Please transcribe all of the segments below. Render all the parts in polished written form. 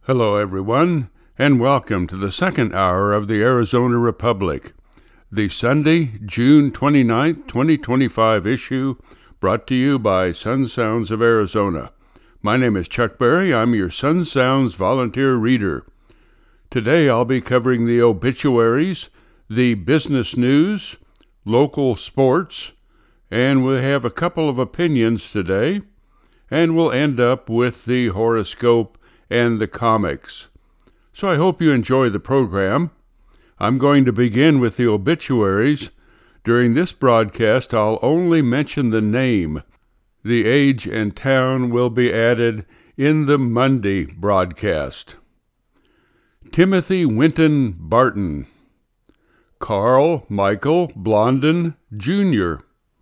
Hello, everyone, and welcome to the second hour of the Arizona Republic, the Sunday, June 29th, 2025 issue, brought to you by Sun Sounds of Arizona. My name is Chuck Berry. I'm your Sun Sounds volunteer reader. Today I'll be covering the obituaries, the business news, local sports, and we'll have a couple of opinions today, and we'll end up with the horoscope and the comics. So I hope you enjoy the program. I'm going to begin with the obituaries. During this broadcast, I'll only mention the name. The age and town will be added in the Monday broadcast. Timothy Winton Barton, Carl Michael Blondin, Jr.,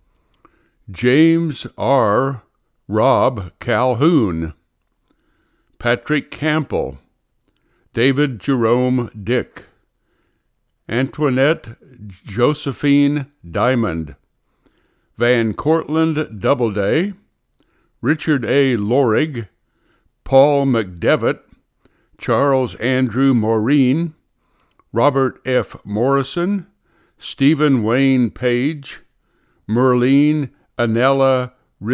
James R. Rob Calhoun, Patrick Campbell, David Jerome Dick, Antoinette Josephine Diamond, Van Cortlandt Doubleday, Richard A. Lorig, Paul McDevitt, Charles Andrew Maureen, Robert F. Morrison, Stephen Wayne Page, Merlene Anella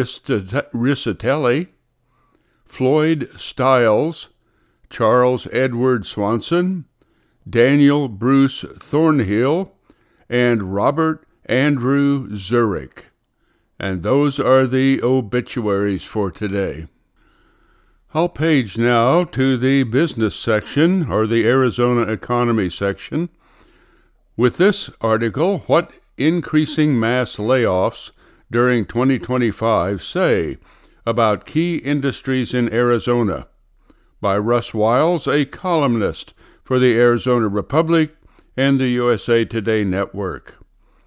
Risatelli, Floyd Stiles, Charles Edward Swanson, Daniel Bruce Thornhill, and Robert Andrew Zurich. And those are the obituaries for today. I'll page now to the business section, or the Arizona economy section. With this article, What Increasing Mass Layoffs During 2025 Say About Key Industries in Arizona, by Russ Wiles, a columnist for the Arizona Republic and the USA Today Network.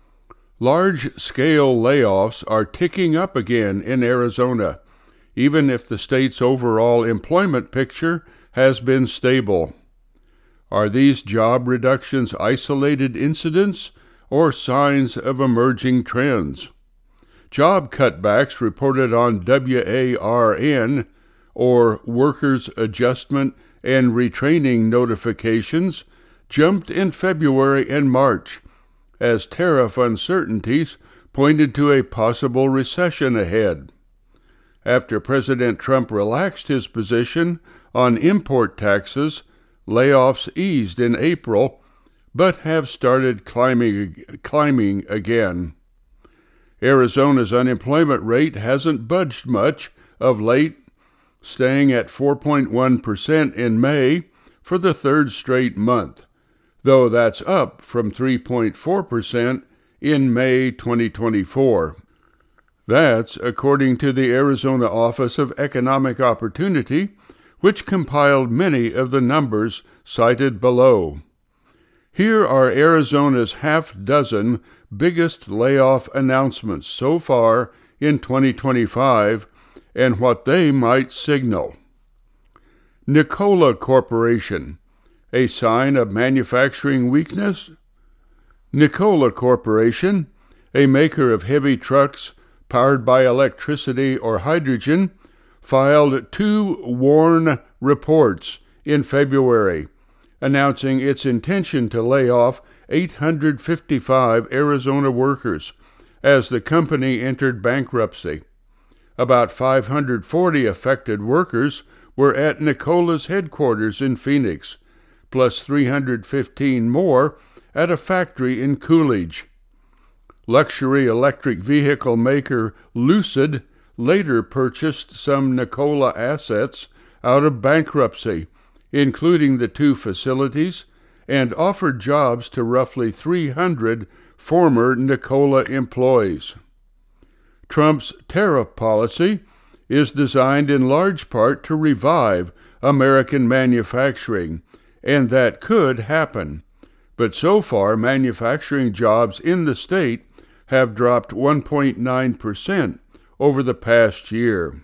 Large-scale layoffs are ticking up again in Arizona, even if the state's overall employment picture has been stable. Are these job reductions isolated incidents or signs of emerging trends? Job cutbacks reported on WARN, or Workers' Adjustment and Retraining Notifications, jumped in February and March, as tariff uncertainties pointed to a possible recession ahead. After President Trump relaxed his position on import taxes, layoffs eased in April, but have started climbing again. Arizona's unemployment rate hasn't budged much of late, staying at 4.1% in May for the third straight month, though that's up from 3.4% in May 2024. That's according to the Arizona Office of Economic Opportunity, which compiled many of the numbers cited below. Here are Arizona's half-dozen biggest layoff announcements so far in 2025 and what they might signal. Nikola Corporation, a sign of manufacturing weakness? Nikola Corporation, a maker of heavy trucks powered by electricity or hydrogen, filed 2 WARN reports in February, announcing its intention to lay off 855 Arizona workers as the company entered bankruptcy. About 540 affected workers were at Nikola's headquarters in Phoenix, plus 315 more at a factory in Coolidge. Luxury electric vehicle maker Lucid later purchased some Nikola assets out of bankruptcy, including the 2 facilities, and offered jobs to roughly 300 former Nikola employees. Trump's tariff policy is designed in large part to revive American manufacturing, and that could happen. But so far, manufacturing jobs in the state have dropped 1.9% over the past year.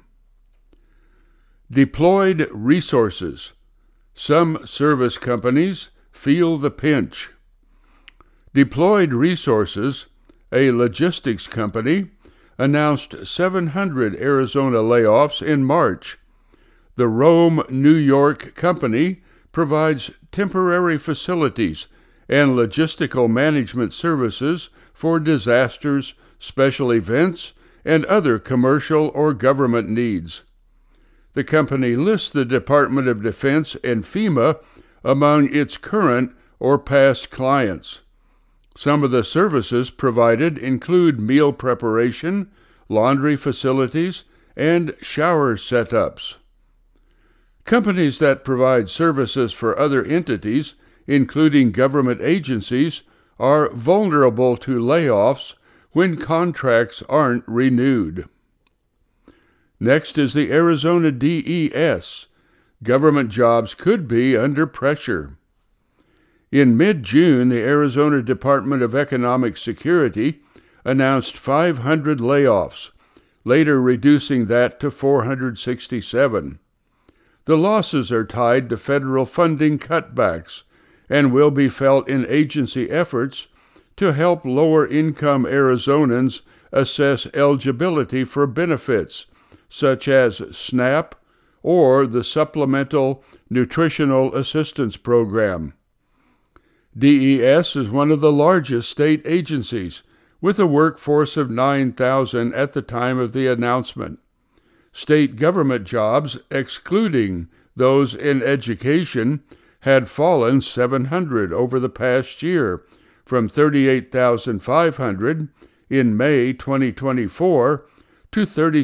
Deployed resources. Some service companies feel the pinch. Deployed Resources, a logistics company, announced 700 Arizona layoffs in March. The Rome, New York company provides temporary facilities and logistical management services for disasters, special events, and other commercial or government needs. The company lists the Department of Defense and FEMA among its current or past clients. Some of the services provided include meal preparation, laundry facilities, and shower setups. Companies that provide services for other entities, including government agencies, are vulnerable to layoffs when contracts aren't renewed. Next is the Arizona DES. Government jobs could be under pressure. In mid-June, the Arizona Department of Economic Security announced 500 layoffs, later reducing that to 467. The losses are tied to federal funding cutbacks and will be felt in agency efforts to help lower-income Arizonans assess eligibility for benefits, such as SNAP or the Supplemental Nutritional Assistance Program. DES is one of the largest state agencies, with a workforce of 9,000 at the time of the announcement. State government jobs, excluding those in education, had fallen 700 over the past year, from 38,500 in May 2024 to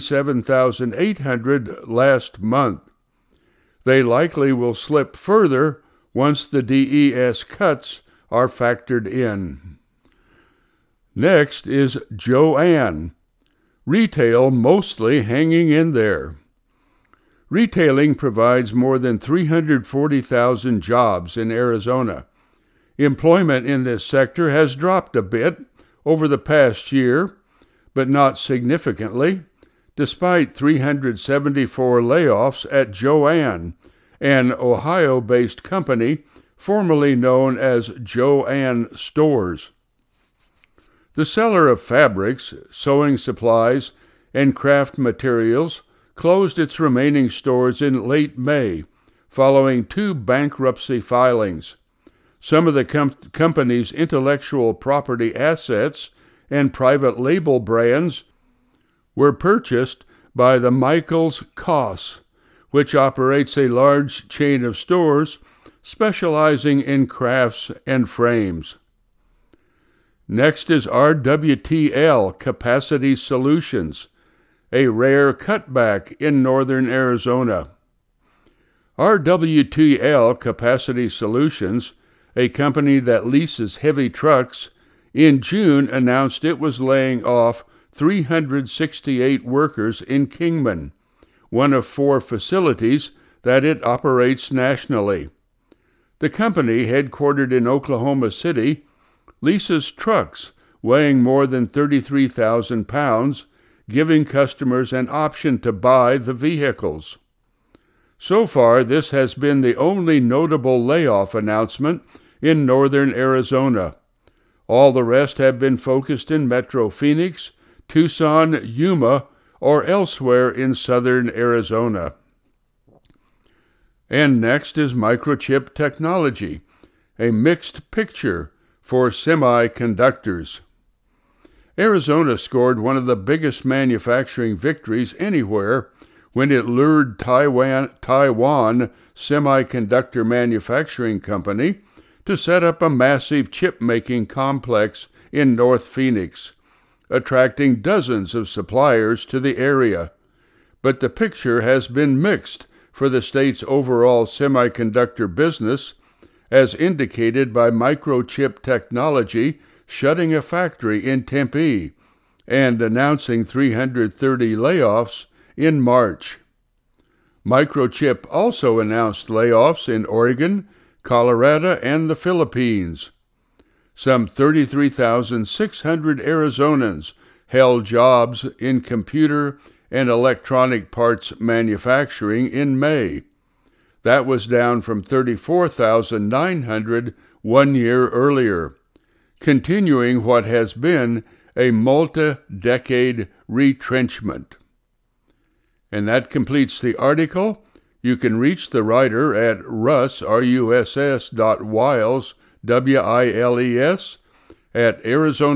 37,800 last month. They likely will slip further once the DES cuts are factored in. Next is JOANN. Retail mostly hanging in there. Retailing provides more than 340,000 jobs in Arizona. Employment in this sector has dropped a bit over the past year, but not significantly, despite 374 layoffs at JOANN, an Ohio-based company formerly known as JOANN Stores. The seller of fabrics, sewing supplies, and craft materials closed its remaining stores in late May, following 2 bankruptcy filings. Some of the company's intellectual property assets and private label brands were purchased by the Michaels Koss, which operates a large chain of stores specializing in crafts and frames. Next is RWTL Capacity Solutions, a rare cutback in northern Arizona. RWTL Capacity Solutions, a company that leases heavy trucks, in June announced it was laying off 368 workers in Kingman, one of 4 facilities that it operates nationally. The company, headquartered in Oklahoma City, leases trucks weighing more than 33,000 pounds, giving customers an option to buy the vehicles. So far, this has been the only notable layoff announcement in northern Arizona. All the rest have been focused in Metro Phoenix, Tucson, Yuma, or elsewhere in southern Arizona. And next is Microchip Technology, a mixed picture for semiconductors. Arizona scored one of the biggest manufacturing victories anywhere when it lured Taiwan Semiconductor Manufacturing Company to set up a massive chip-making complex in North Phoenix, attracting dozens of suppliers to the area. But the picture has been mixed for the state's overall semiconductor business, as indicated by Microchip Technology shutting a factory in Tempe and announcing 330 layoffs in March. Microchip also announced layoffs in Oregon, Colorado, and the Philippines. Some 33,600 Arizonans held jobs in computer and electronic parts manufacturing in May. That was down from 34,900 1 year earlier, continuing what has been a multi-decade retrenchment. And that completes the article. You can reach the writer at russ.wiles, W-I-L-E-S, at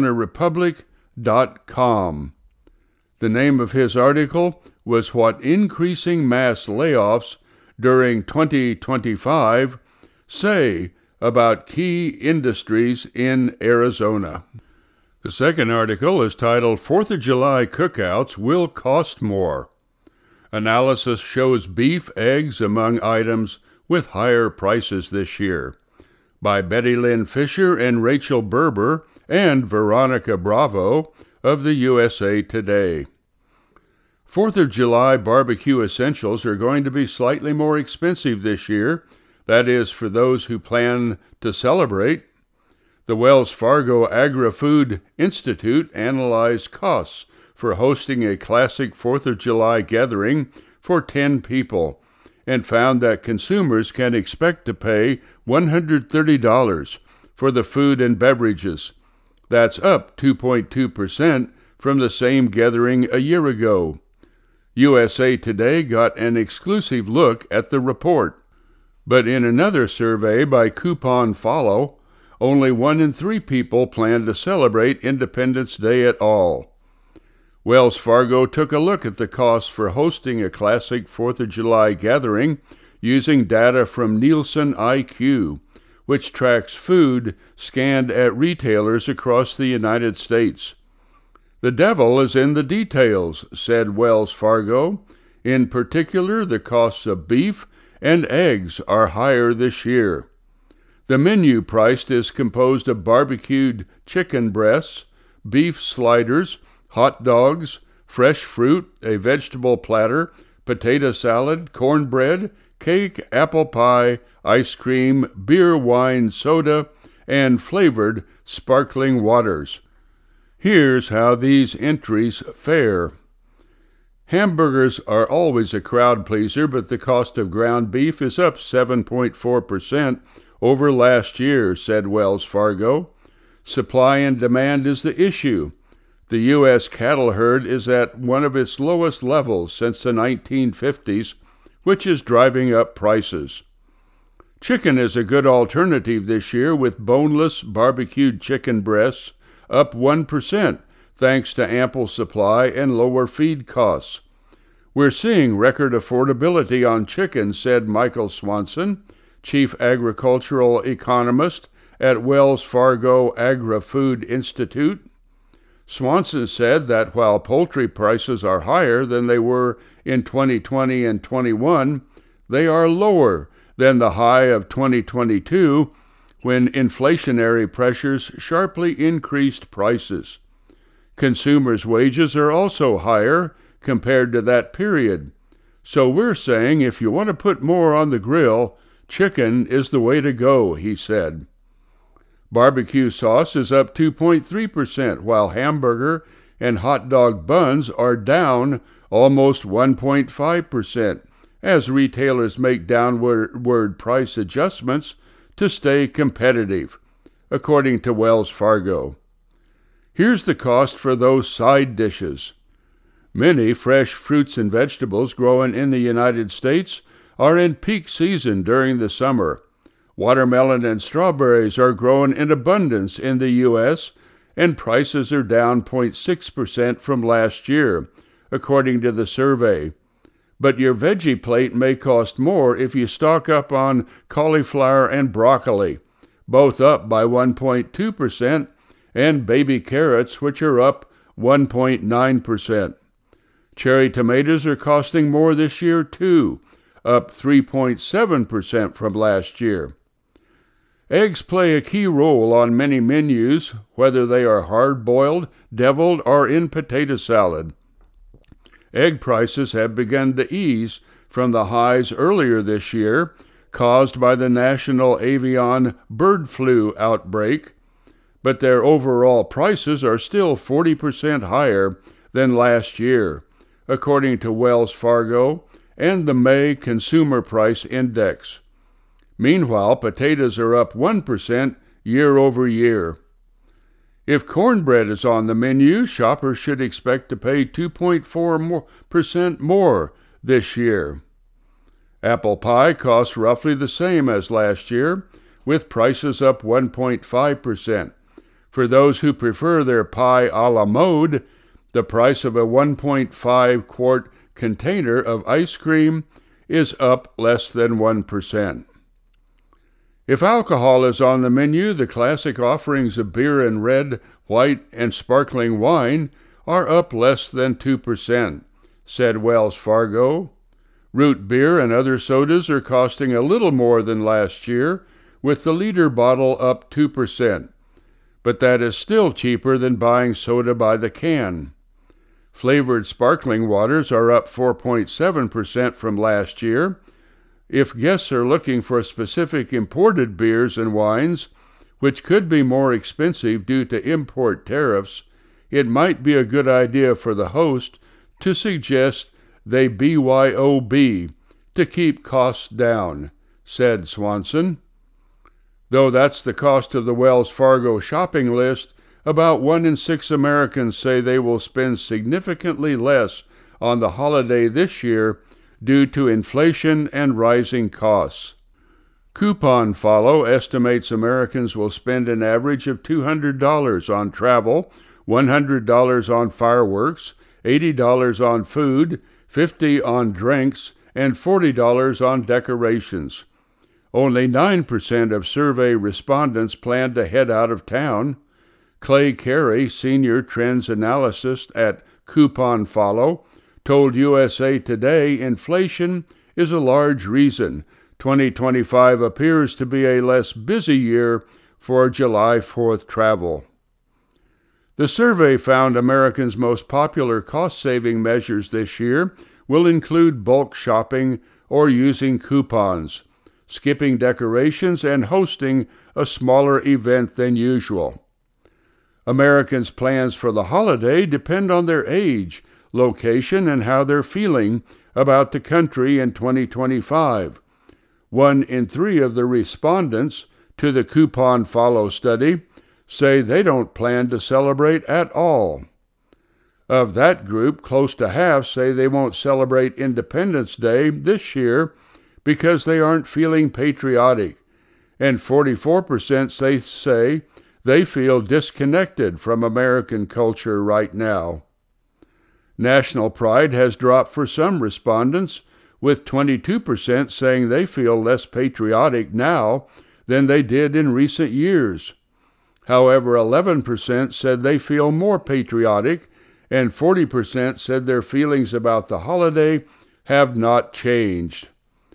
arizonarepublic.com. The name of his article was What Increasing Mass Layoffs During 2025 Say About Key Industries in Arizona. The second article is titled 4th of July Cookouts Will Cost More. Analysis shows beef, eggs among items with higher prices this year, by Betty Lynn Fisher and Rachel Berber and Veronica Bravo of the USA Today. 4th of July barbecue essentials are going to be slightly more expensive this year. That is, for those who plan to celebrate. The Wells Fargo Agri-Food Institute analyzed costs for hosting a classic 4th of July gathering for 10 people and found that consumers can expect to pay $130 for the food and beverages. That's up 2.2% from the same gathering a year ago. USA Today got an exclusive look at the report. But in another survey by Coupon Follow, only 1 in 3 people plan to celebrate Independence Day at all. Wells Fargo took a look at the costs for hosting a classic 4th of July gathering using data from Nielsen IQ, which tracks food scanned at retailers across the United States. The devil is in the details, said Wells Fargo. In particular, the costs of beef and eggs are higher this year. The menu priced is composed of barbecued chicken breasts, beef sliders, hot dogs, fresh fruit, a vegetable platter, potato salad, cornbread, cake, apple pie, ice cream, beer, wine, soda, and flavored sparkling waters. Here's how these entries fare. Hamburgers are always a crowd pleaser, but the cost of ground beef is up 7.4% over last year, said Wells Fargo. Supply and demand is the issue. The U.S. cattle herd is at one of its lowest levels since the 1950s, which is driving up prices. Chicken is a good alternative this year, with boneless barbecued chicken breasts up 1%, thanks to ample supply and lower feed costs. We're seeing record affordability on chicken, said Michael Swanson, chief agricultural economist at Wells Fargo Agri-Food Institute. Swanson said that while poultry prices are higher than they were in 2020 and 21, they are lower than the high of 2022, when inflationary pressures sharply increased prices. Consumers' wages are also higher compared to that period. So we're saying if you want to put more on the grill, chicken is the way to go, he said. Barbecue sauce is up 2.3%, while hamburger and hot dog buns are down almost 1.5%, as retailers make downward price adjustments to stay competitive, according to Wells Fargo. Here's the cost for those side dishes. Many fresh fruits and vegetables grown in the United States are in peak season during the summer. Watermelon and strawberries are grown in abundance in the U.S., and prices are down 0.6% from last year, according to the survey. But your veggie plate may cost more if you stock up on cauliflower and broccoli, both up by 1.2%, and baby carrots, which are up 1.9%. Cherry tomatoes are costing more this year, too, up 3.7% from last year. Eggs play a key role on many menus, whether they are hard-boiled, deviled, or in potato salad. Egg prices have begun to ease from the highs earlier this year, caused by the national avian bird flu outbreak, but their overall prices are still 40% higher than last year, according to Wells Fargo and the May Consumer Price Index. Meanwhile, potatoes are up 1% year over year. If cornbread is on the menu, shoppers should expect to pay 2.4% more this year. Apple pie costs roughly the same as last year, with prices up 1.5%. For those who prefer their pie a la mode, the price of a 1.5-quart container of ice cream is up less than 1%. If alcohol is on the menu, the classic offerings of beer and red, white, and sparkling wine are up less than 2%, said Wells Fargo. Root beer and other sodas are costing a little more than last year, with the liter bottle up 2%. But that is still cheaper than buying soda by the can. Flavored sparkling waters are up 4.7% from last year. If guests are looking for specific imported beers and wines, which could be more expensive due to import tariffs, it might be a good idea for the host to suggest they BYOB to keep costs down, said Swanson. Though that's the cost of the Wells Fargo shopping list, about 1 in 6 Americans say they will spend significantly less on the holiday this year due to inflation and rising costs. CouponFollow estimates Americans will spend an average of $200 on travel, $100 on fireworks, $80 on food, $50 on drinks, and $40 on decorations. Only 9% of survey respondents plan to head out of town. Clay Carey, senior trends analyst at CouponFollow, told USA Today inflation is a large reason 2025 appears to be a less busy year for July 4th travel. The survey found Americans' most popular cost-saving measures this year will include bulk shopping or using coupons, skipping decorations, and hosting a smaller event than usual. Americans' plans for the holiday depend on their age, location, and how they're feeling about the country in 2025. 1 in 3 of the respondents to the CouponFollow study say they don't plan to celebrate at all. Of that group, close to half say they won't celebrate Independence Day this year because they aren't feeling patriotic, and 44% say they feel disconnected from American culture right now. National pride has dropped for some respondents, with 22% saying they feel less patriotic now than they did in recent years. However, 11% said they feel more patriotic, and 40% said their feelings about the holiday have not changed.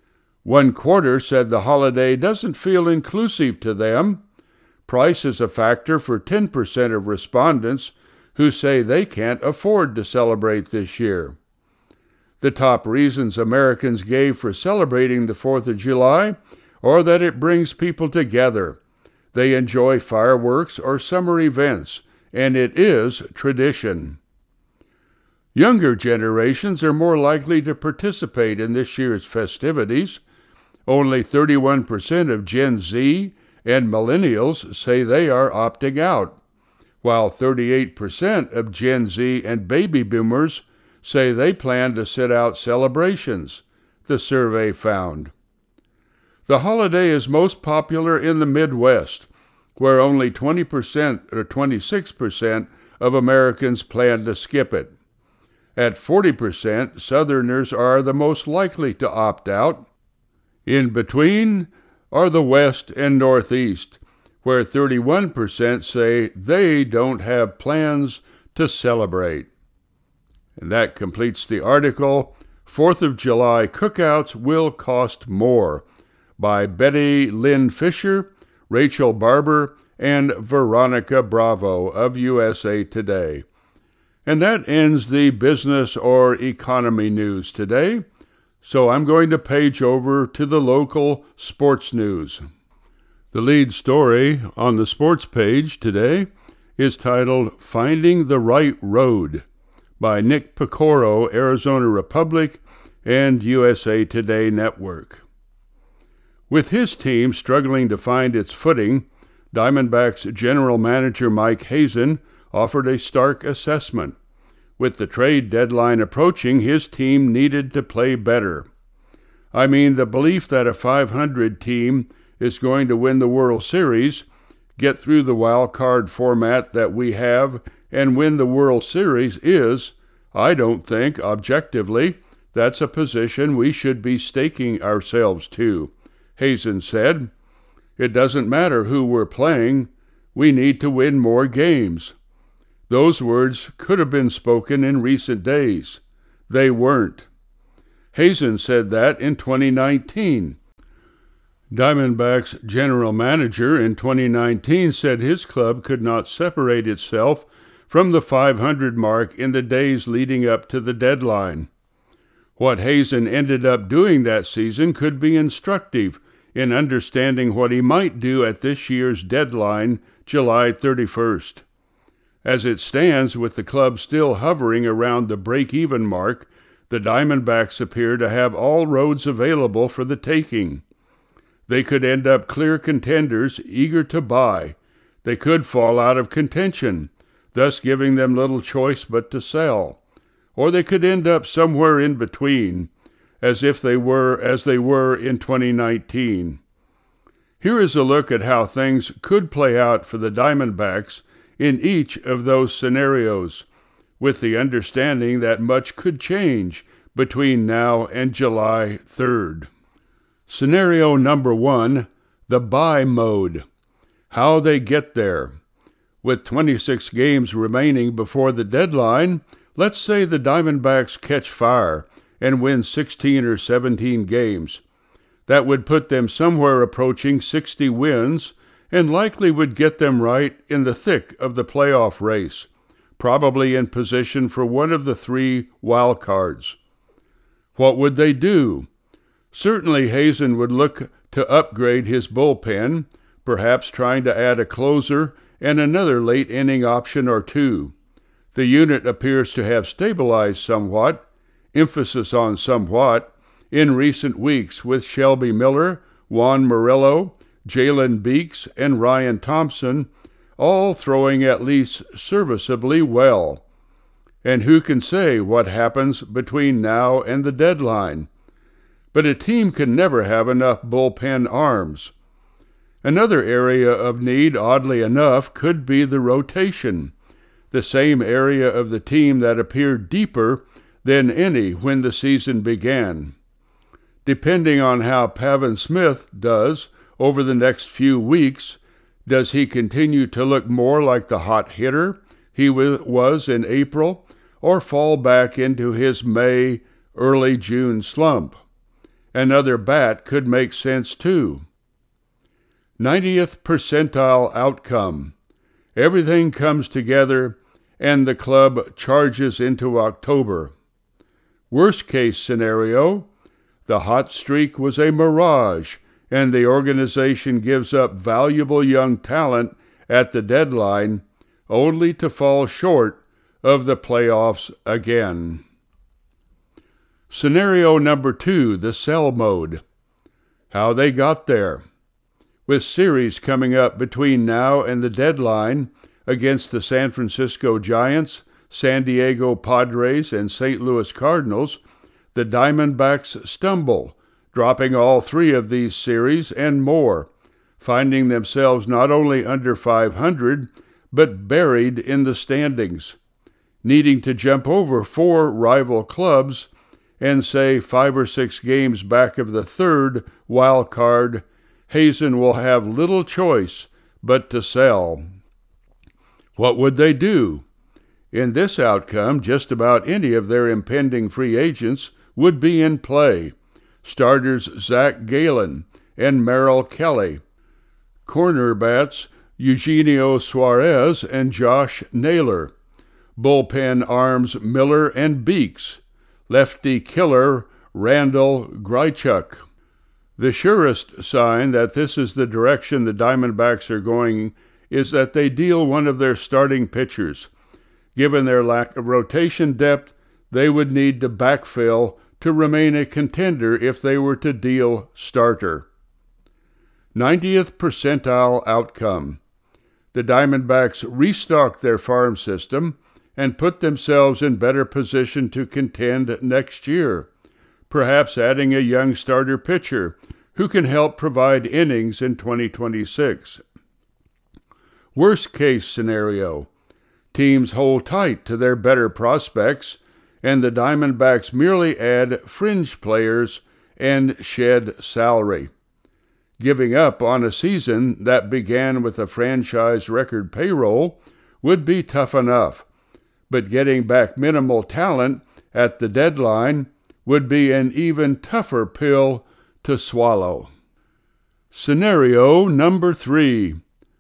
1/4 said the holiday doesn't feel inclusive to them. Price is a factor for 10% of respondents who say they can't afford to celebrate this year. The top reasons Americans gave for celebrating the 4th of July are that it brings people together. They enjoy fireworks or summer events, and it is tradition. Younger generations are more likely to participate in this year's festivities. Only 31% of Gen Z and millennials say they are opting out, while 38% of Gen Z and baby boomers say they plan to sit out celebrations, the survey found. The holiday is most popular in the Midwest, where only 20% or 26% of Americans plan to skip it. At 40%, Southerners are the most likely to opt out. In between are the West and Northeast, where 31% say they don't have plans to celebrate. And that completes the article, 4th of July Cookouts Will Cost More, by Betty Lynn Fisher, Rachel Barber, and Veronica Bravo of USA Today. And that ends the business or economy news today. So I'm going to page over to the local sports news. The lead story on the sports page today is titled Finding the Right Road by Nick Pecoro, Arizona Republic, and USA Today Network. With his team struggling to find its footing, Diamondbacks general manager Mike Hazen offered a stark assessment. With the trade deadline approaching, his team needed to play better. I mean the belief that a 500 team is going to win the World Series, get through the wild card format that we have, and win the World Series is, I don't think, objectively, that's a position we should be staking ourselves to, Hazen said. It doesn't matter who we're playing. We need to win more games. Those words could have been spoken in recent days. They weren't. Hazen said that in 2019. Diamondbacks general manager in 2019 said his club could not separate itself from the 500 mark in the days leading up to the deadline. What Hazen ended up doing that season could be instructive in understanding what he might do at this year's deadline, July 31st. As it stands, with the club still hovering around the break-even mark, the Diamondbacks appear to have all roads available for the taking. They could end up clear contenders eager to buy. They could fall out of contention, thus giving them little choice but to sell. Or they could end up somewhere in between, as they were in 2019. Here is a look at how things could play out for the Diamondbacks in each of those scenarios, with the understanding that much could change between now and July 3rd. Scenario number 1, the buy mode. How they get there. With 26 games remaining before the deadline, let's say the Diamondbacks catch fire and win 16 or 17 games. That would put them somewhere approaching 60 wins and likely would get them right in the thick of the playoff race, probably in position for one of the 3 wild cards. What would they do? Certainly Hazen would look to upgrade his bullpen, perhaps trying to add a closer and another late-inning option or 2. The unit appears to have stabilized somewhat, emphasis on somewhat, in recent weeks with Shelby Miller, Juan Murillo, Jalen Beeks, and Ryan Thompson, all throwing at least serviceably well. And who can say what happens between now and the deadline? But a team can never have enough bullpen arms. Another area of need, oddly enough, could be the rotation, the same area of the team that appeared deeper than any when the season began. Depending on how Pavin Smith does over the next few weeks, does he continue to look more like the hot hitter he was in April, or fall back into his May, early June slump? Another bat could make sense too. 90th percentile outcome. Everything comes together and the club charges into October. Worst case scenario, the hot streak was a mirage and the organization gives up valuable young talent at the deadline only to fall short of the playoffs again. Scenario number 2, the sell mode. How they got there. With series coming up between now and the deadline against the San Francisco Giants, San Diego Padres, and St. Louis Cardinals, the Diamondbacks stumble, dropping all 3 of these series and more, finding themselves not only under 500, but buried in the standings, needing to jump over 4 rival clubs and say 5 or 6 games back of the 3rd wild card. Hazen will have little choice but to sell. What would they do? In this outcome, just about any of their impending free agents would be in play. Starters Zach Gallen and Merrill Kelly. Cornerbacks Eugenio Suarez and Josh Naylor. Bullpen arms Miller and Beeks. Lefty killer Randall Grichuk. The surest sign that this is the direction the Diamondbacks are going is that they deal one of their starting pitchers. Given their lack of rotation depth, they would need to backfill to remain a contender if they were to deal starter. 90th percentile outcome. The Diamondbacks restock their farm system and put themselves in better position to contend next year, perhaps adding a young starter pitcher who can help provide innings in 2026. Worst case scenario, teams hold tight to their better prospects, and the Diamondbacks merely add fringe players and shed salary. Giving up on a season that began with a franchise record payroll would be tough enough, but getting back minimal talent at the deadline would be an even tougher pill to swallow. Scenario number 3.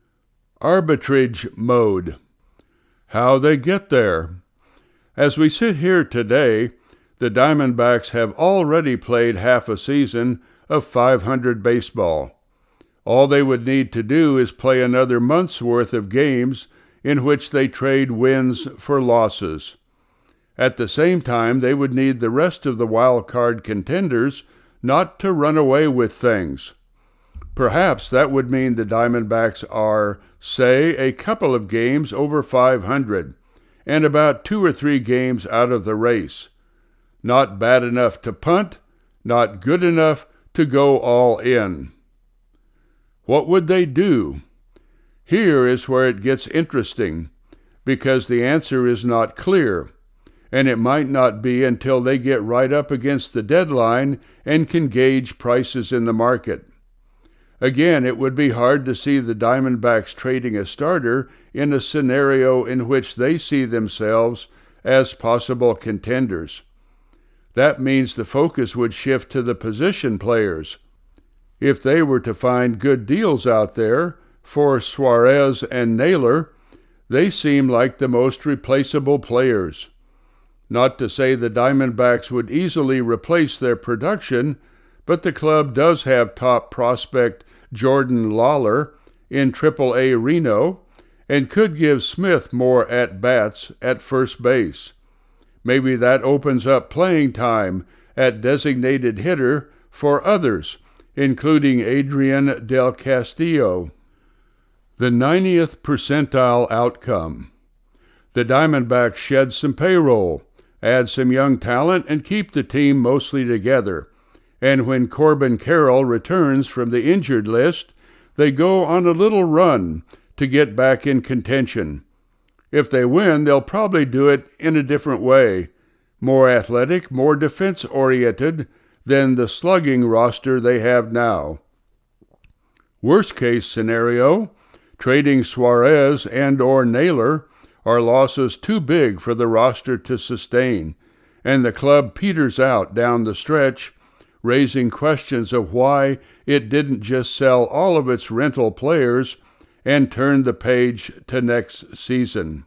Arbitrage mode. How they get there. As we sit here today, the Diamondbacks have already played half a season of .500 baseball. All they would need to do is play another month's worth of games in which they trade wins for losses. At the same time, they would need the rest of the wild card contenders not to run away with things. Perhaps that would mean the Diamondbacks are, say, a couple of games over .500 and about 2 or 3 games out of the race. Not bad enough to punt, not good enough to go all in. What would they do? Here is where it gets interesting, because the answer is not clear, and it might not be until they get right up against the deadline and can gauge prices in the market. Again, it would be hard to see the Diamondbacks trading a starter in a scenario in which they see themselves as possible contenders. That means the focus would shift to the position players. If they were to find good deals out there for Suarez and Naylor, they seem like the most replaceable players. Not to say the Diamondbacks would easily replace their production, but the club does have top prospect Jordan Lawler in Triple-A Reno and could give Smith more at-bats at first base. Maybe that opens up playing time at designated hitter for others, including Adrian Del Castillo. The 90th percentile outcome. The Diamondbacks shed some payroll, add some young talent, and keep the team mostly together. And when Corbin Carroll returns from the injured list, they go on a little run to get back in contention. If they win, they'll probably do it in a different way, more athletic, more defense-oriented than the slugging roster they have now. Worst case scenario, trading Suarez and/or Naylor are losses too big for the roster to sustain, and the club peters out down the stretch, raising questions of why it didn't just sell all of its rental players and turn the page to next season.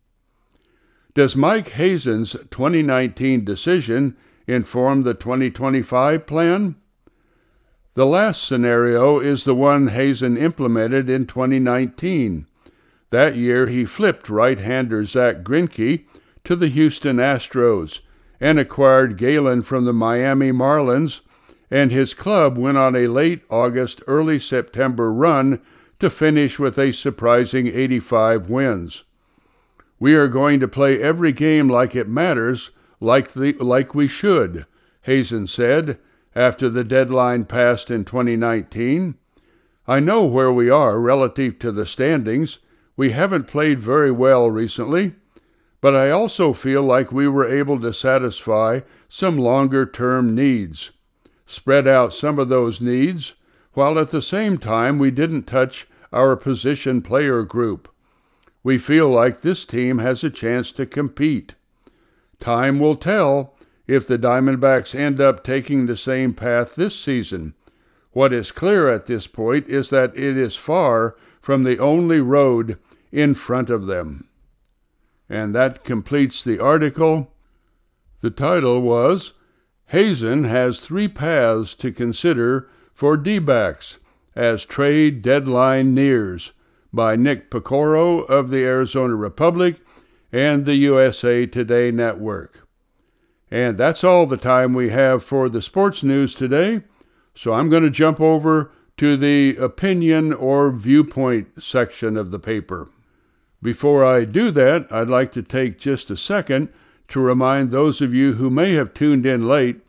Does Mike Hazen's 2019 decision inform the 2025 plan? The last scenario is the one Hazen implemented in 2019. That year he flipped right-hander Zach Greinke to the Houston Astros and acquired Galen from the Miami Marlins, and his club went on a late August, early September run to finish with a surprising 85 wins. We are going to play every game like it matters, like we should, Hazen said after the deadline passed in 2019. I know where we are relative to the standings. We haven't played very well recently, but I also feel like we were able to satisfy some longer-term needs, spread out some of those needs, while at the same time we didn't touch our position player group. We feel like this team has a chance to compete. Time will tell if the Diamondbacks end up taking the same path this season. What is clear at this point is that it is far from the only road in front of them. And that completes the article. The title was, Hazen has 3 paths to consider for D-backs as trade deadline nears, by Nick Pecoro of the Arizona Republic and the USA Today Network. And that's all the time we have for the sports news today, so I'm going to jump over to the opinion or viewpoint section of the paper. Before I do that, I'd like to take just a second to remind those of you who may have tuned in late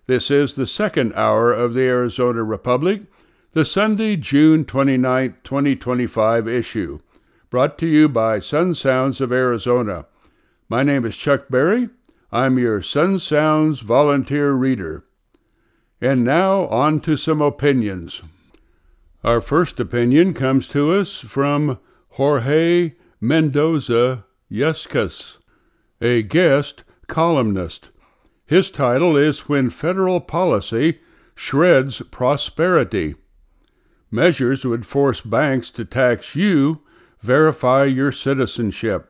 This is the second hour of the Arizona Republic, the Sunday, June 29, 2025 issue, brought to you by Sun Sounds of Arizona. My name is Chuck Berry. I'm your Sun Sounds volunteer reader. And now on to some opinions. Our first opinion comes to us from Jorge Mendoza Yescas, a guest columnist. His title is When Federal Policy Shreds Prosperity. Measures would force banks to tax you, verify your citizenship.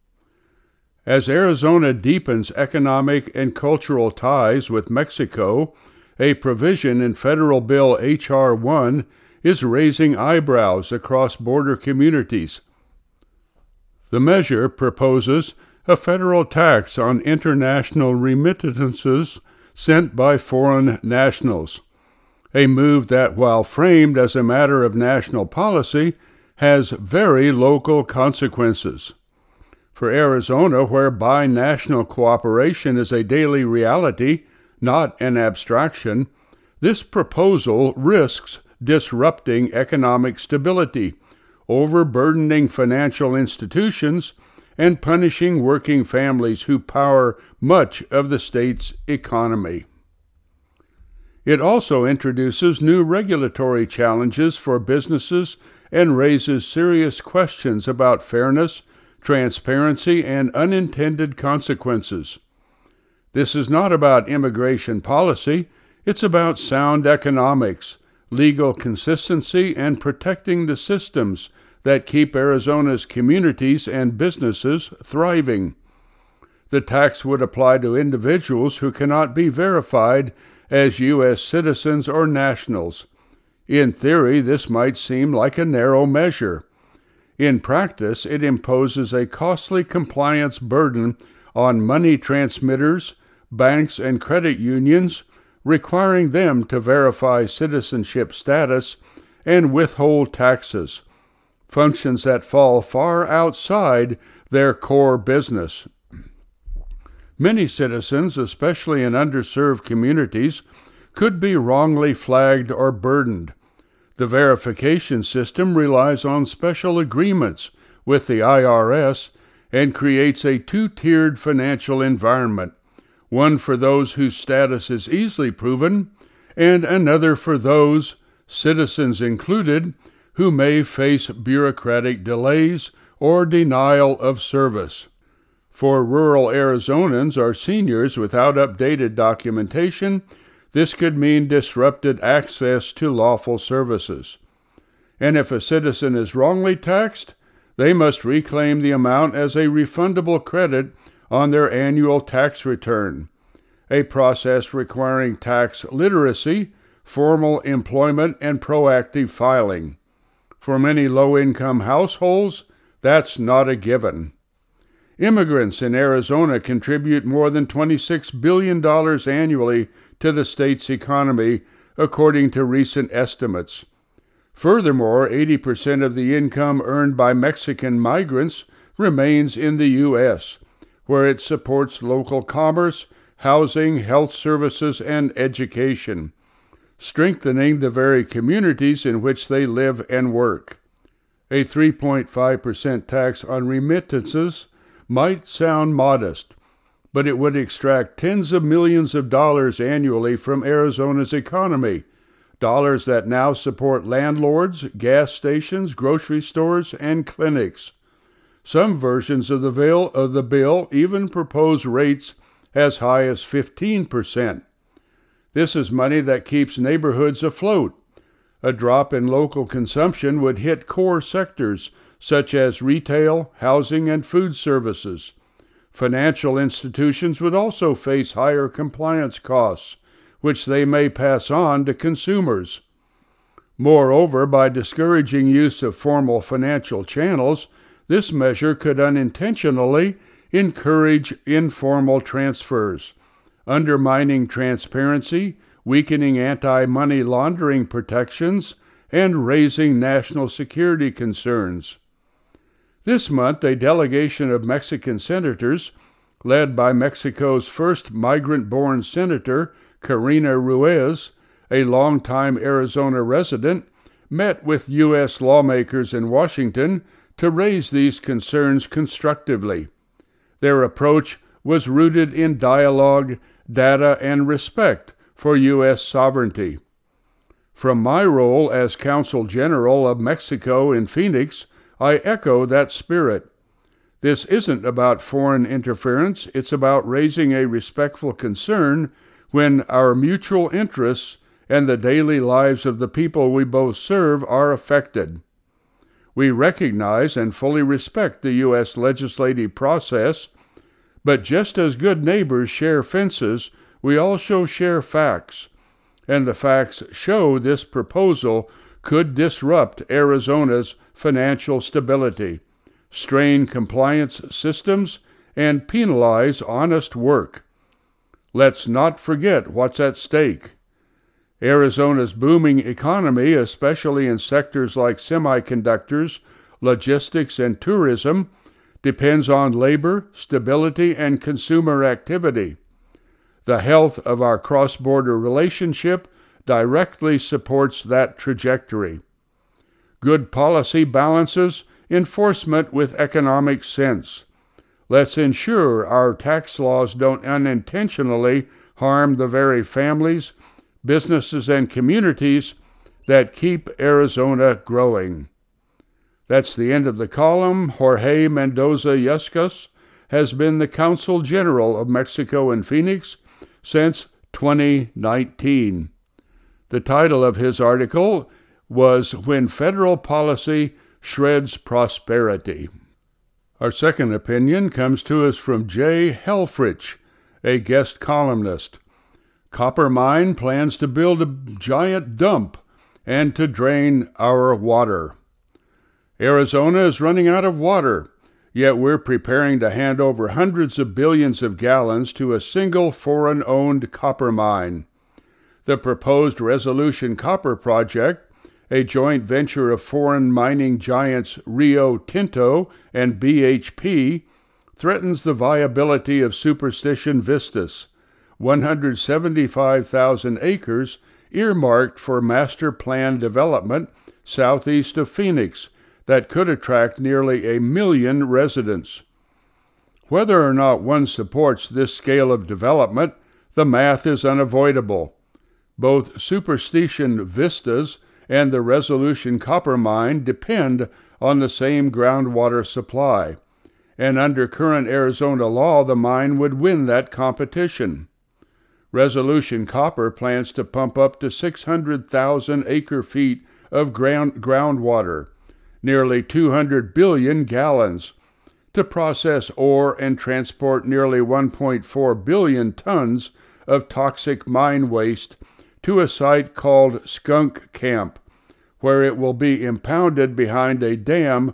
As Arizona deepens economic and cultural ties with Mexico, a provision in Federal Bill H.R. 1 is raising eyebrows across border communities. The measure proposes a federal tax on international remittances sent by foreign nationals, a move that, while framed as a matter of national policy, has very local consequences. For Arizona, where binational cooperation is a daily reality, not an abstraction, this proposal risks disrupting economic stability, overburdening financial institutions, and punishing working families who power much of the state's economy. It also introduces new regulatory challenges for businesses and raises serious questions about fairness, transparency, and unintended consequences. This is not about immigration policy, it's about sound economics, legal consistency, and protecting the systems that keep Arizona's communities and businesses thriving. The tax would apply to individuals who cannot be verified as U.S. citizens or nationals. In theory, this might seem like a narrow measure. In practice, it imposes a costly compliance burden on money transmitters, banks, and credit unions, requiring them to verify citizenship status and withhold taxes, functions that fall far outside their core business. Many citizens, especially in underserved communities, could be wrongly flagged or burdened. The verification system relies on special agreements with the IRS and creates a two-tiered financial environment, one for those whose status is easily proven, and another for those, citizens included, who may face bureaucratic delays or denial of service. For rural Arizonans or seniors without updated documentation, this could mean disrupted access to lawful services. And if a citizen is wrongly taxed, they must reclaim the amount as a refundable credit on their annual tax return, a process requiring tax literacy, formal employment, and proactive filing. For many low-income households, that's not a given. Immigrants in Arizona contribute more than $26 billion annually to the state's economy, according to recent estimates. Furthermore, 80% of the income earned by Mexican migrants remains in the U.S., where it supports local commerce, housing, health services, and education, strengthening the very communities in which they live and work. A 3.5% tax on remittances might sound modest, but it would extract tens of millions of dollars annually from Arizona's economy, dollars that now support landlords, gas stations, grocery stores, and clinics. Some versions of the bill even propose rates as high as 15%. This is money that keeps neighborhoods afloat. A drop in local consumption would hit core sectors such as retail, housing, and food services. Financial institutions would also face higher compliance costs, which they may pass on to consumers. Moreover, by discouraging use of formal financial channels, this measure could unintentionally encourage informal transfers, undermining transparency, weakening anti-money laundering protections, and raising national security concerns. This month, a delegation of Mexican senators, led by Mexico's first migrant-born senator, Karina Ruiz, a longtime Arizona resident, met with U.S. lawmakers in Washington to raise these concerns constructively. Their approach was rooted in dialogue, data, and respect for U.S. sovereignty. From my role as Consul General of Mexico in Phoenix, I echo that spirit. This isn't about foreign interference, it's about raising a respectful concern when our mutual interests and the daily lives of the people we both serve are affected. We recognize and fully respect the U.S. legislative process, but just as good neighbors share fences, we also share facts, and the facts show this proposal could disrupt Arizona's financial stability, strain compliance systems, and penalize honest work. Let's not forget what's at stake. Arizona's booming economy, especially in sectors like semiconductors, logistics, and tourism, depends on labor, stability, and consumer activity. The health of our cross-border relationship directly supports that trajectory. Good policy balances enforcement with economic sense. Let's ensure our tax laws don't unintentionally harm the very families, businesses, and communities that keep Arizona growing. That's the end of the column. Jorge Mendoza Yescas has been the Consul General of Mexico in Phoenix since 2019. The title of his article was When Federal Policy Shreds Prosperity. Our second opinion comes to us from Jay Helfrich, a guest columnist. Copper Mine plans to build a giant dump and to drain our water. Arizona is running out of water, yet we're preparing to hand over hundreds of billions of gallons to a single foreign-owned copper mine. The proposed Resolution Copper Project, a joint venture of foreign mining giants Rio Tinto and BHP, threatens the viability of Superstition Vistas, 175,000 acres earmarked for master plan development southeast of Phoenix that could attract nearly 1 million residents. Whether or not one supports this scale of development, the math is unavoidable. Both Superstition Vistas and the Resolution Copper Mine depend on the same groundwater supply, and under current Arizona law, the mine would win that competition. Resolution Copper plans to pump up to 600,000 acre-feet of groundwater, nearly 200 billion gallons, to process ore and transport nearly 1.4 billion tons of toxic mine waste to a site called Skunk Camp, where it will be impounded behind a dam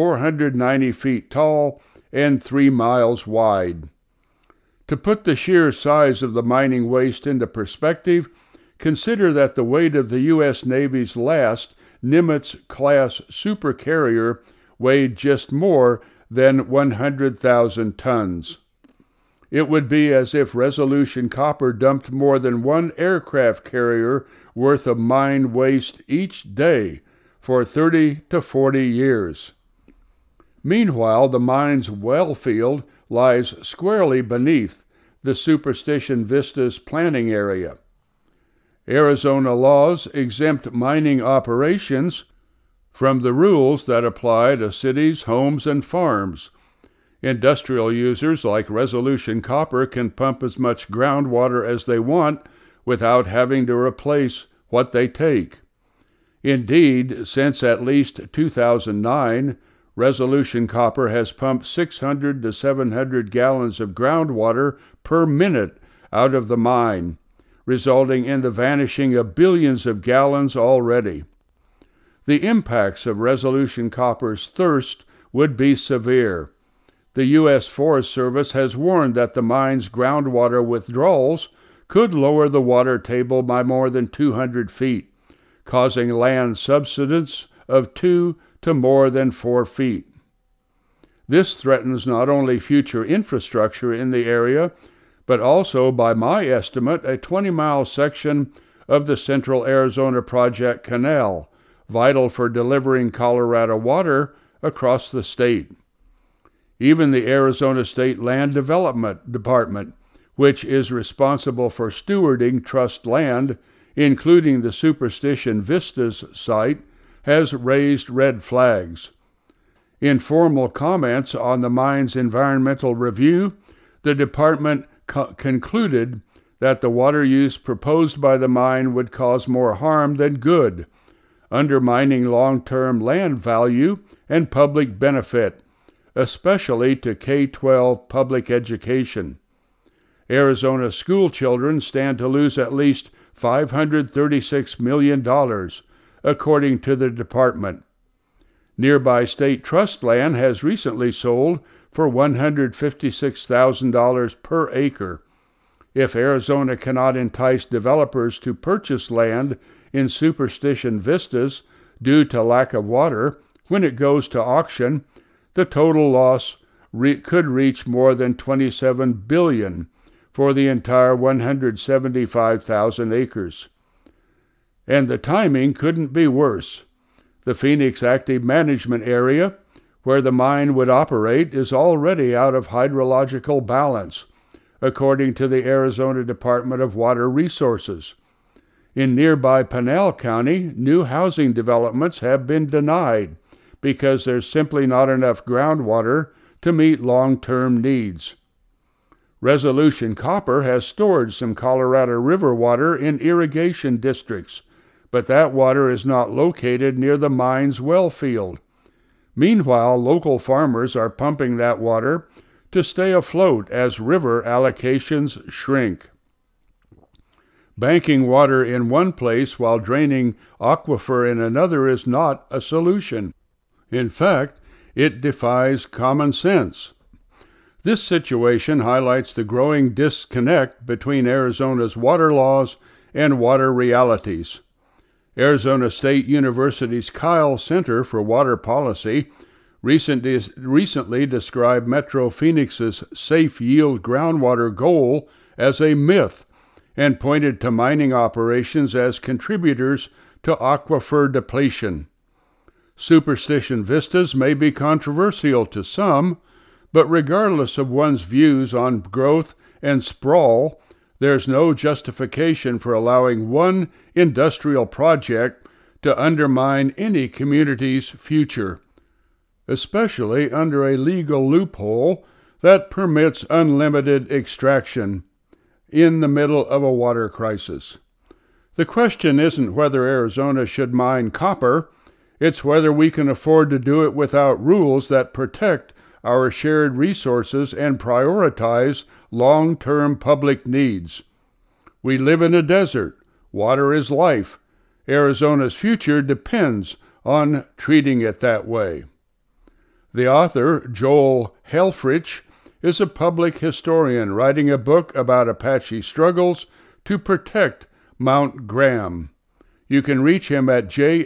490 feet tall and 3 miles wide. To put the sheer size of the mining waste into perspective, consider that the weight of the U.S. Navy's last Nimitz-class supercarrier weighed just more than 100,000 tons. It would be as if Resolution Copper dumped more than one aircraft carrier worth of mine waste each day for 30 to 40 years. Meanwhile, the mine's well field lies squarely beneath the Superstition Vistas planning area. Arizona laws exempt mining operations from the rules that apply to cities, homes, and farms. Industrial users like Resolution Copper can pump as much groundwater as they want without having to replace what they take. Indeed, since at least 2009, Resolution Copper has pumped 600 to 700 gallons of groundwater per minute out of the mine, resulting in the vanishing of billions of gallons already. The impacts of Resolution Copper's thirst would be severe. The U.S. Forest Service has warned that the mine's groundwater withdrawals could lower the water table by more than 200 feet, causing land subsidence of 2 to more than 4 feet. This threatens not only future infrastructure in the area, but also, by my estimate, a 20-mile section of the Central Arizona Project Canal, vital for delivering Colorado water across the state. Even the Arizona State Land Development Department, which is responsible for stewarding trust land, including the Superstition Vistas site, has raised red flags. In formal comments on the mine's environmental review, the department concluded that the water use proposed by the mine would cause more harm than good, undermining long-term land value and public benefit, especially to K-12 public education. Arizona school children stand to lose at least $536 million, according to the department. Nearby state trust land has recently sold for $156,000 per acre. If Arizona cannot entice developers to purchase land in Superstition Vistas due to lack of water when it goes to auction, the total loss could reach more than $27 billion for the entire 175,000 acres. And the timing couldn't be worse. The Phoenix Active Management Area, where the mine would operate, is already out of hydrological balance, according to the Arizona Department of Water Resources. In nearby Pinal County, new housing developments have been denied because there's simply not enough groundwater to meet long-term needs. Resolution Copper has stored some Colorado River water in irrigation districts, but that water is not located near the mine's well field. Meanwhile, local farmers are pumping that water to stay afloat as river allocations shrink. Banking water in one place while draining aquifer in another is not a solution. In fact, it defies common sense. This situation highlights the growing disconnect between Arizona's water laws and water realities. Arizona State University's Kyle Center for Water Policy recently described Metro Phoenix's safe yield groundwater goal as a myth and pointed to mining operations as contributors to aquifer depletion. Superstition Vistas may be controversial to some, but regardless of one's views on growth and sprawl, there's no justification for allowing one industrial project to undermine any community's future, especially under a legal loophole that permits unlimited extraction in the middle of a water crisis. The question isn't whether Arizona should mine copper, it's whether we can afford to do it without rules that protect our shared resources and prioritize long-term public needs. We live in a desert. Water is life. Arizona's future depends on treating it that way. The author, Joel Helfrich, is a public historian writing a book about Apache struggles to protect Mount Graham. You can reach him at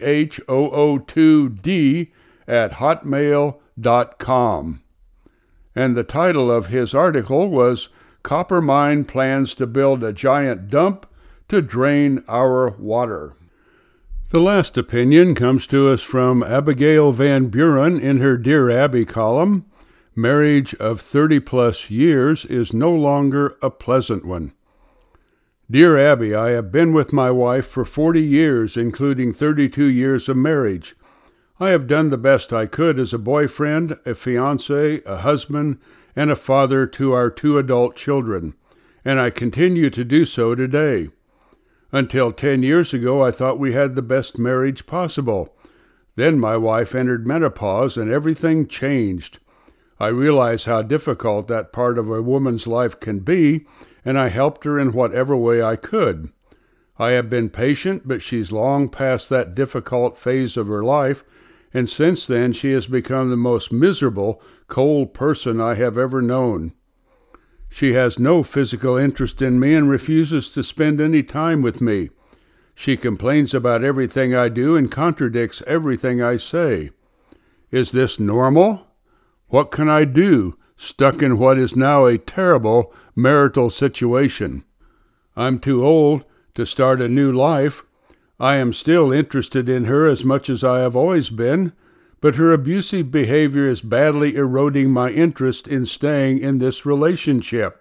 jhoo2d@hotmail.com. And the title of his article was Copper Mine Plans to Build a Giant Dump to Drain Our Water. The last opinion comes to us from Abigail Van Buren in her Dear Abby column. Marriage of 30-plus years is no longer a pleasant one. Dear Abby, I have been with my wife for 40 years, including 32 years of marriage. I have done the best I could as a boyfriend, a fiancé, a husband, and a father to our 2 adult children, and I continue to do so today. Until 10 years ago, I thought we had the best marriage possible. Then my wife entered menopause, and everything changed. I realize how difficult that part of a woman's life can be, and I helped her in whatever way I could. I have been patient, but she's long past that difficult phase of her life, and since then she has become the most miserable, cold person I have ever known. She has no physical interest in me and refuses to spend any time with me. She complains about everything I do and contradicts everything I say. Is this normal? What can I do, stuck in what is now a terrible marital situation. I'm too old to start a new life. I am still interested in her as much as I have always been, but her abusive behavior is badly eroding my interest in staying in this relationship.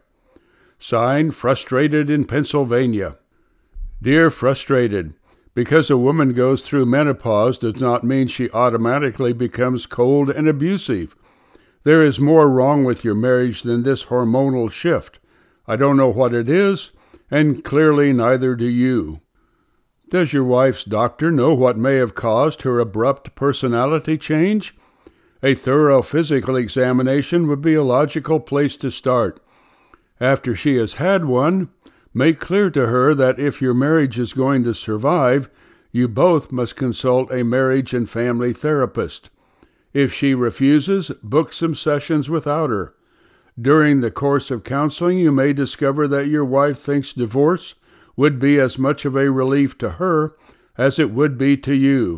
Signed, Frustrated in Pennsylvania. Dear Frustrated, because a woman goes through menopause does not mean she automatically becomes cold and abusive. There is more wrong with your marriage than this hormonal shift. I don't know what it is, and clearly neither do you. Does your wife's doctor know what may have caused her abrupt personality change? A thorough physical examination would be a logical place to start. After she has had one, make clear to her that if your marriage is going to survive, you both must consult a marriage and family therapist. If she refuses, book some sessions without her. During the course of counseling, you may discover that your wife thinks divorce would be as much of a relief to her as it would be to you.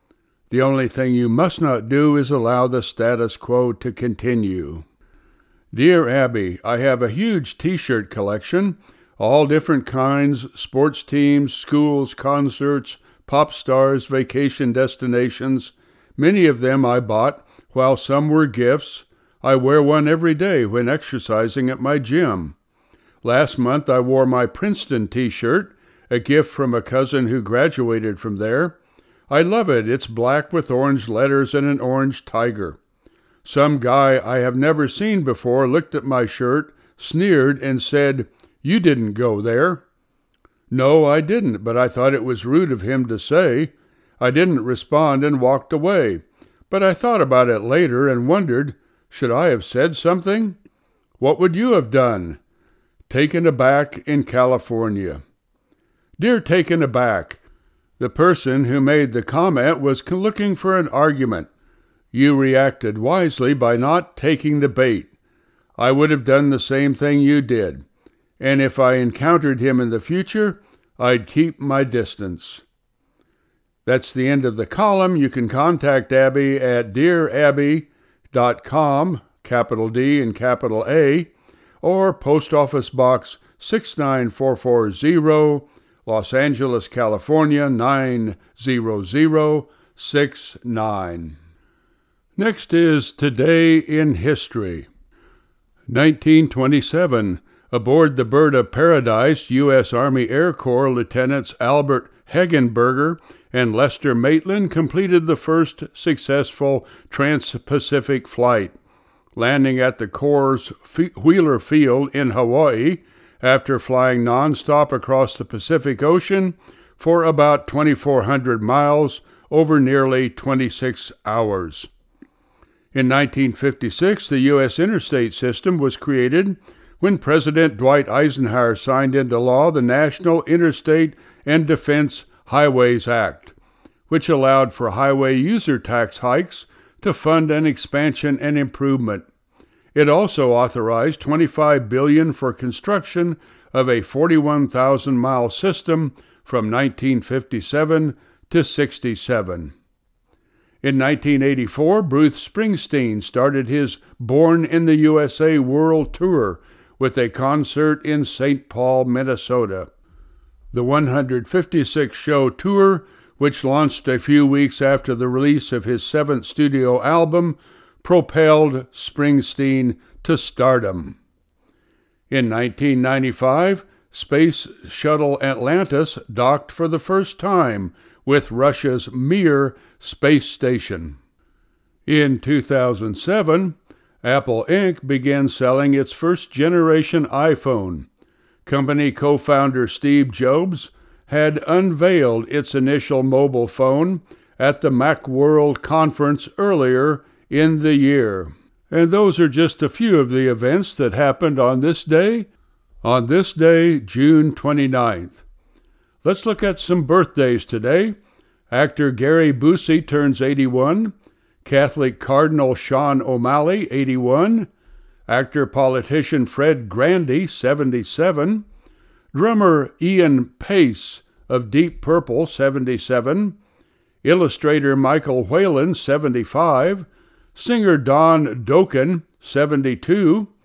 The only thing you must not do is allow the status quo to continue. Dear Abby, I have a huge t-shirt collection, all different kinds, sports teams, schools, concerts, pop stars, vacation destinations. Many of them I bought, while some were gifts. I wear one every day when exercising at my gym. Last month I wore my Princeton t-shirt, a gift from a cousin who graduated from there. I love it. It's black with orange letters and an orange tiger. Some guy I have never seen before looked at my shirt, sneered, and said, "You didn't go there." No, I didn't, but I thought it was rude of him to say. I didn't respond and walked away, but I thought about it later and wondered, should I have said something? What would you have done? Taken aback in California. Dear Taken Aback, the person who made the comment was looking for an argument. You reacted wisely by not taking the bait. I would have done the same thing you did, and if I encountered him in the future, I'd keep my distance. That's the end of the column. You can contact Abby at dearabby.com, capital D and capital A, or Post Office Box 69440, Los Angeles, California 90069. Next is Today in History. 1927, aboard the Bird of Paradise, U.S. Army Air Corps Lieutenants Albert Hegenberger and Lester Maitland completed the first successful trans-Pacific flight, landing at the Corps' Wheeler Field in Hawaii after flying nonstop across the Pacific Ocean for about 2,400 miles over nearly 26 hours. In 1956, the U.S. interstate system was created when President Dwight Eisenhower signed into law the National Interstate and Defense Highways Act, which allowed for highway user tax hikes to fund an expansion and improvement. It also authorized $25 billion for construction of a 41,000-mile system from 1957 to 67. In 1984, Bruce Springsteen started his Born in the USA World Tour with a concert in St. Paul, Minnesota. The 156-show tour, which launched a few weeks after the release of his seventh studio album, propelled Springsteen to stardom. In 1995, Space Shuttle Atlantis docked for the first time with Russia's Mir space station. In 2007, Apple Inc. began selling its first-generation iPhone. Company co-founder Steve Jobs had unveiled its initial mobile phone at the Macworld conference earlier in the year. And those are just a few of the events that happened on this day, June 29th. Let's look at some birthdays today. Actor Gary Busey turns 81. Catholic Cardinal Sean O'Malley, 81. Actor-politician Fred Grandy, 77. Drummer Ian Pace of Deep Purple, 77. Illustrator Michael Whalen, 75. Singer Don Dokken, 72.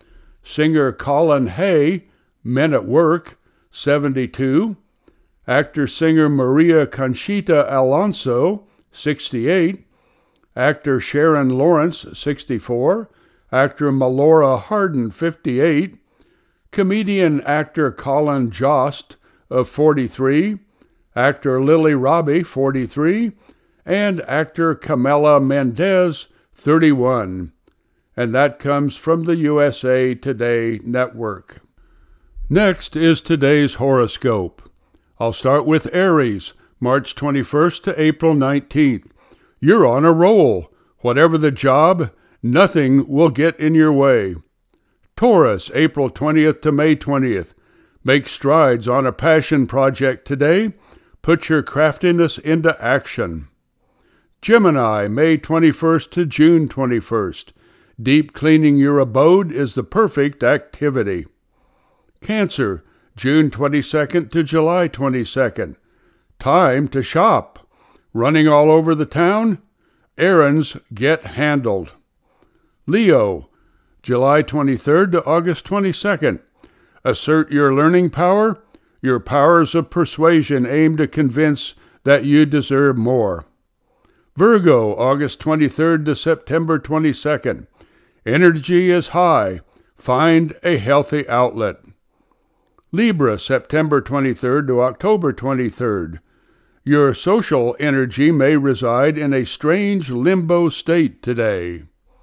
Singer Colin Hay, Men at Work, 72. Actor-singer Maria Conchita Alonso, 68. Actor Sharon Lawrence, 64. Actor Melora Hardin, 58. Comedian-actor Colin Jost, of 43. Actor Lily Robbie, 43. And actor Camila Mendez, 31. And that comes from the USA Today Network. Next is today's horoscope. I'll start with Aries, March 21st to April 19th. You're on a roll. Whatever the job, nothing will get in your way. Taurus, April 20th to May 20th. Make strides on a passion project today. Put your craftiness into action. Gemini, May 21st to June 21st. Deep cleaning your abode is the perfect activity. Cancer, June 22nd to July 22nd. Time to shop. Running all over the town? Errands get handled. Leo, July 23rd to August 22nd. Assert your learning power. Your powers of persuasion aim to convince that you deserve more. Virgo, August 23rd to September 22nd. Energy is high. Find a healthy outlet. Libra, September 23rd to October 23rd. Your social energy may reside in a strange limbo state today.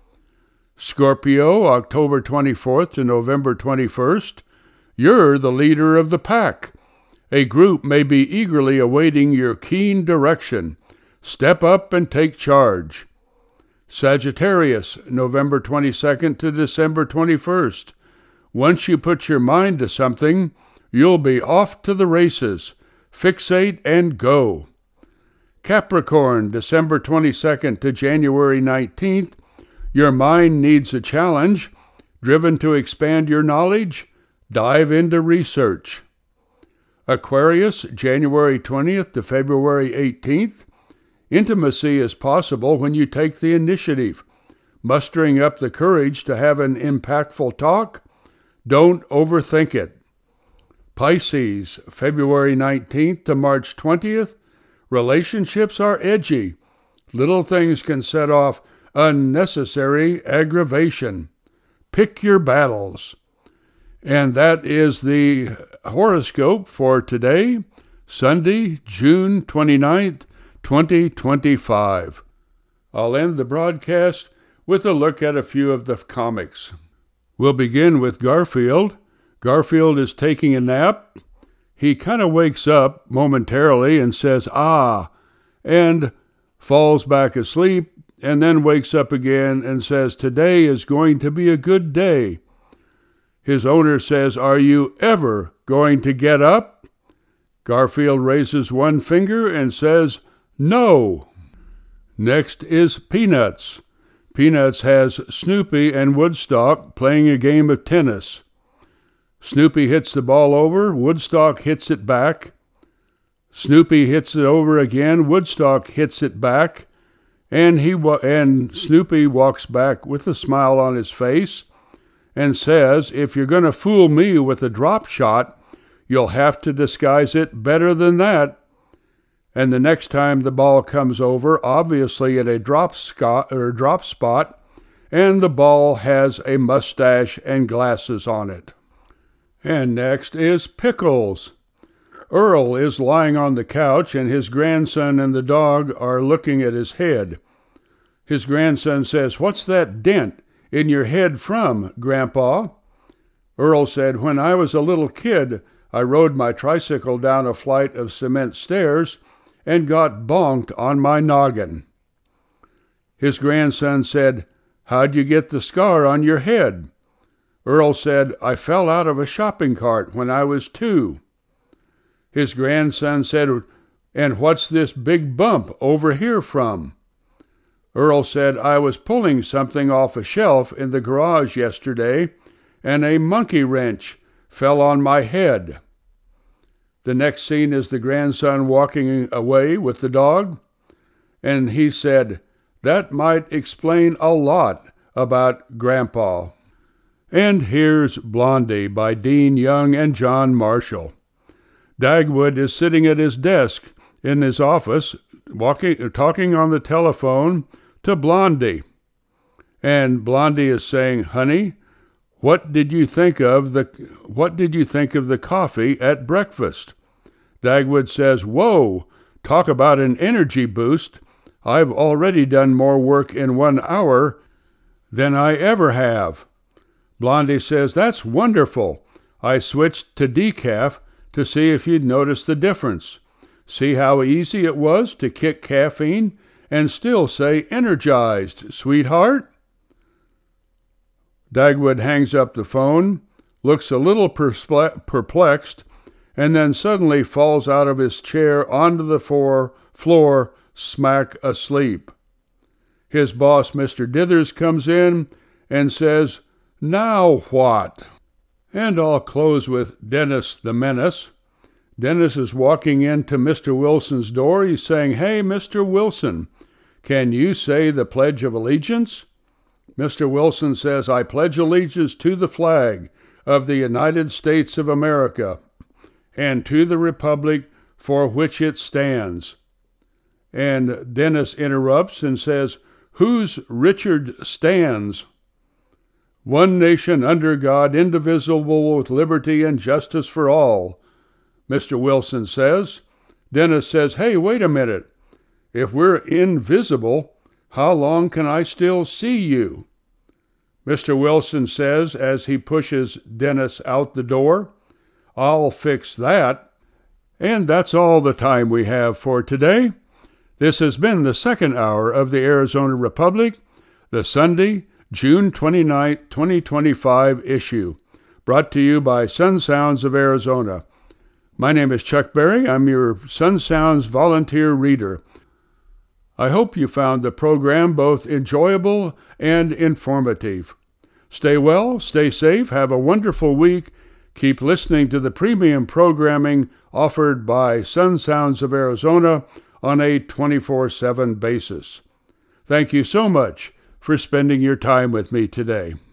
Scorpio, October 24th to November 21st. You're the leader of the pack. A group may be eagerly awaiting your keen direction. Step up and take charge. Sagittarius, November 22nd to December 21st. Once you put your mind to something, you'll be off to the races. Fixate and go. Capricorn, December 22nd to January 19th. Your mind needs a challenge. Driven to expand your knowledge? Dive into research. Aquarius, January 20th to February 18th. Intimacy is possible when you take the initiative. Mustering up the courage to have an impactful talk? Don't overthink it. Pisces, February 19th to March 20th. Relationships are edgy. Little things can set off unnecessary aggravation. Pick your battles. And that is the horoscope for today, Sunday, June 29th, 2025. I'll end the broadcast with a look at a few of the comics. We'll begin with Garfield. Garfield is taking a nap. He kind of wakes up momentarily and says, "Ah," and falls back asleep, and then wakes up again and says, "Today is going to be a good day." His owner says, "Are you ever going to get up?" Garfield raises one finger and says, "No." Next is Peanuts. Peanuts has Snoopy and Woodstock playing a game of tennis. Snoopy hits the ball over, Woodstock hits it back. Snoopy hits it over again, Woodstock hits it back, and Snoopy walks back with a smile on his face and says, "If you're going to fool me with a drop shot, you'll have to disguise it better than that." And the next time the ball comes over, obviously at a drop spot, and the ball has a mustache and glasses on it. And next is Pickles. Earl is lying on the couch, and his grandson and the dog are looking at his head. His grandson says, "What's that dent in your head from, Grandpa?" Earl said, "When I was a little kid, I rode my tricycle down a flight of cement stairs and got bonked on my noggin." His grandson said, "How'd you get the scar on your head?" Earl said, "I fell out of a shopping cart when I was 2. His grandson said, "And what's this big bump over here from?" Earl said, "I was pulling something off a shelf in the garage yesterday, and a monkey wrench fell on my head." The next scene is the grandson walking away with the dog, and he said, "That might explain a lot about Grandpa." And here's Blondie by Dean Young and John Marshall. Dagwood is sitting at his desk in his office, talking on the telephone to Blondie. And Blondie is saying, "Honey, what did you think of the coffee at breakfast?" Dagwood says, "Whoa, talk about an energy boost. I've already done more work in 1 hour than I ever have." Blondie says, "That's wonderful. I switched to decaf to see if you'd notice the difference. See how easy it was to kick caffeine and still say energized, sweetheart?" Dagwood hangs up the phone, looks a little perplexed, and then suddenly falls out of his chair onto the floor, smack asleep. His boss, Mr. Dithers, comes in and says, "Now what?" And I'll close with Dennis the Menace. Dennis is walking into Mr. Wilson's door. He's saying, "Hey, Mr. Wilson, can you say the Pledge of Allegiance?" Mr. Wilson says, "I pledge allegiance to the flag of the United States of America and to the republic for which it stands." And Dennis interrupts and says, "Who's Richard Stans?" "One nation under God, indivisible, with liberty and justice for all," Mr. Wilson says. Dennis says, "Hey, wait a minute. If we're invisible, how long can I still see you?" Mr. Wilson says as he pushes Dennis out the door, "I'll fix that." And that's all the time we have for today. This has been the second hour of the Arizona Republic, the Sunday, June 29, 2025 issue, brought to you by Sun Sounds of Arizona. My name is Chuck Berry. I'm your Sun Sounds volunteer reader. I hope you found the program both enjoyable and informative. Stay well, stay safe, have a wonderful week. Keep listening to the premium programming offered by Sun Sounds of Arizona on a 24/7 basis. Thank you so much for spending your time with me today.